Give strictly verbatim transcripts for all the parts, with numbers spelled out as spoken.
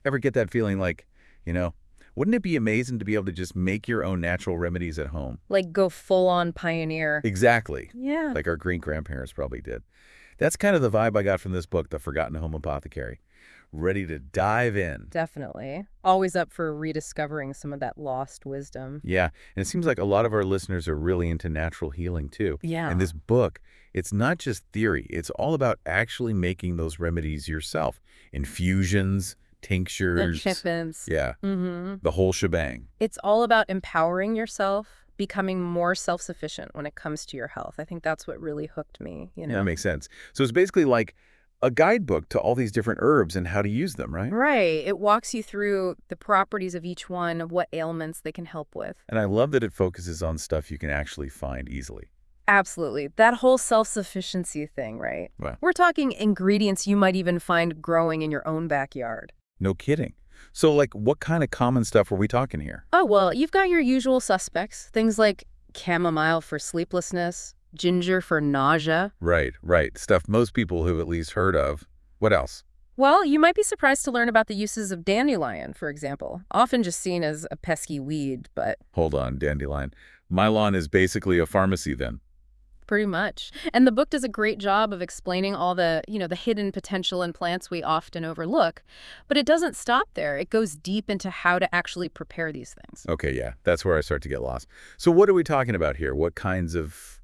Ever get that feeling like, you know, wouldn't it be amazing to be able to just make your own natural remedies at home? Like go full on pioneer. Exactly. Yeah, Like our great-grandparents probably did. That's kind of the vibe I got from this book, The Forgotten Home Apothecary. Ready to dive in. definitely. Always up for rediscovering some of that lost wisdom. Yeah, and it seems like a lot of our listeners are really into natural healing too. And Yeah. this book, it's not just theory. It's all about actually making those remedies yourself. Infusions, The tinctures, chiffins. yeah, Mm-hmm. the whole shebang. It's all about empowering yourself, becoming more self-sufficient when it comes to your health. I think that's what really hooked me, you Yeah, that know? makes sense. So it's basically like a guidebook to all these different herbs and how to use them, right? Right. It walks you through the properties of each one, of what ailments they can help with. And I love that it focuses on stuff you can actually find easily. Absolutely. That whole self-sufficiency thing, right? Wow. We're talking ingredients you might even find growing in your own backyard. No kidding. So, like, what kind of common stuff are we talking here? Oh, well, you've got your usual suspects, things like chamomile for sleeplessness, ginger for nausea. Right, right. Stuff most people have at least heard of. What else? Well, you might be surprised to learn about the uses of dandelion, for example, often just seen as a pesky weed, but Hold on, dandelion. My lawn is basically a pharmacy then. pretty much. And the book does a great job of explaining all the, you know, the hidden potential in plants we often overlook. But it doesn't stop there. It goes deep into how to actually prepare these things. Okay, yeah, that's where I start to get lost. So what are we talking about here? What kinds of,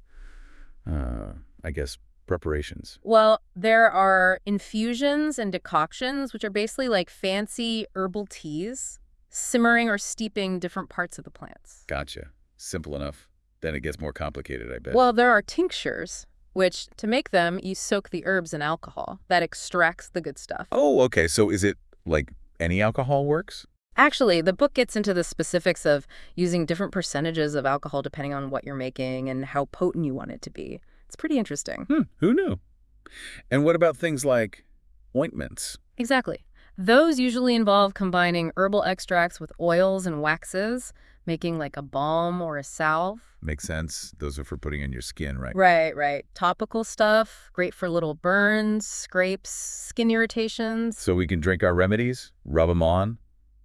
uh, I guess, preparations? Well, there are infusions and decoctions, which are basically like fancy herbal teas, simmering or steeping different parts of the plants. Gotcha. Simple enough. Then it gets more complicated, I bet. Well, there are tinctures, which to make them, you soak the herbs in alcohol. That extracts the good stuff. Oh, okay. So is it like any alcohol works? Actually, the book gets into the specifics of using different percentages of alcohol depending on what you're making and how potent you want it to be. It's pretty interesting. Hmm, who knew? And what about things like ointments? Exactly. Those usually involve combining herbal extracts with oils and waxes, making like a balm or a salve. Makes sense. Those are for putting on your skin, right? Right, right. Topical stuff, great for little burns, scrapes, skin irritations. So we can drink our remedies, rub them on.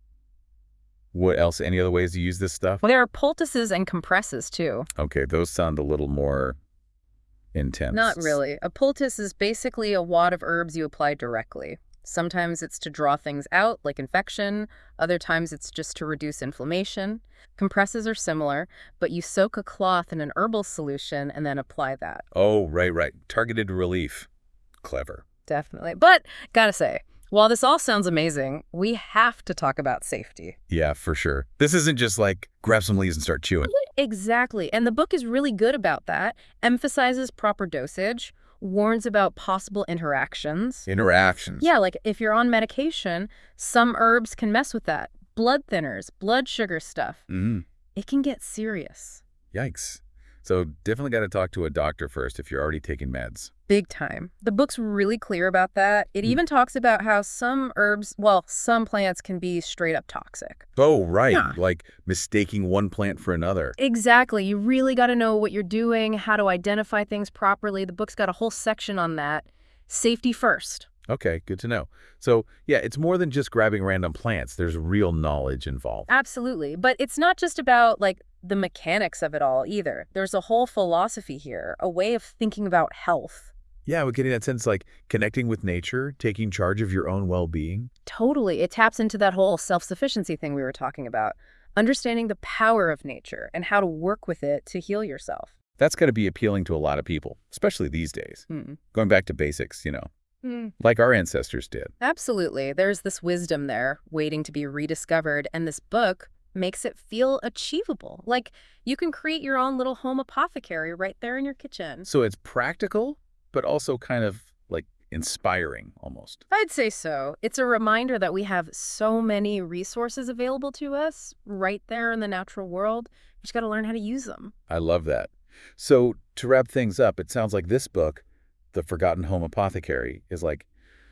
What else? Any other ways to use this stuff? Well, there are poultices and compresses too. Okay, those sound a little more intense. Not really. A poultice is basically a wad of herbs you apply directly. Sometimes it's to draw things out, like infection. Other times it's just to reduce inflammation. Compresses are similar, but you soak a cloth in an herbal solution and then apply that. Oh, right, right. Targeted relief. Clever. Definitely. But gotta say, while this all sounds amazing, we have to talk about safety. Yeah, for sure. This isn't just like grab some leaves and start chewing. Exactly. And the book is really good about that, emphasizes proper dosage, warns about possible interactions. Interactions. Yeah, like if you're on medication, some herbs can mess with that. Blood thinners, blood sugar stuff. Mm, It can get serious. yikes. So definitely got to talk to a doctor first if you're already taking meds. Big time. The book's really clear about that. It Hmm. even talks about how some herbs, well, some plants can be straight up toxic. Oh, right. Yeah. Like mistaking one plant for another. Exactly. You really got to know what you're doing, how to identify things properly. The book's got a whole section on that. Safety first. Okay, good to know. So, yeah, it's more than just grabbing random plants. There's real knowledge involved. Absolutely. But it's not just about like the mechanics of it all either. There's a whole philosophy here, a way of thinking about health. Yeah, we're getting that sense like connecting with nature, taking charge of your own well-being. Totally. It taps into that whole self-sufficiency thing we were talking about. Understanding the power of nature and how to work with it to heal yourself. That's got to be appealing to a lot of people, especially these days. Hmm. Going back to basics, you know, Hmm. like our ancestors did. Absolutely. There's this wisdom there waiting to be rediscovered, and this book makes it feel achievable. Like you can create your own little home apothecary right there in your kitchen. So it's practical, but also kind of like inspiring almost. I'd say so. It's a reminder that we have so many resources available to us right there in the natural world. You just got to learn how to use them. I love that. So to wrap things up, it sounds like this book, The Forgotten Home Apothecary, is like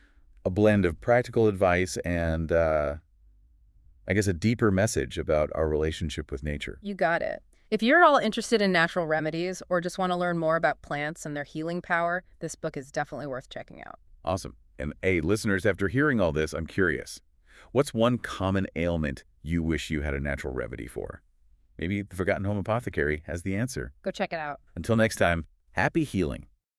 a blend of practical advice and, uh, I guess, a deeper message about our relationship with nature. You got it. If you're all interested in natural remedies or just want to learn more about plants and their healing power, this book is definitely worth checking out. Awesome. And hey, listeners, after hearing all this, I'm curious. What's one common ailment you wish you had a natural remedy for? Maybe the Forgotten Home Apothecary has the answer. Go check it out. Until next time, happy healing.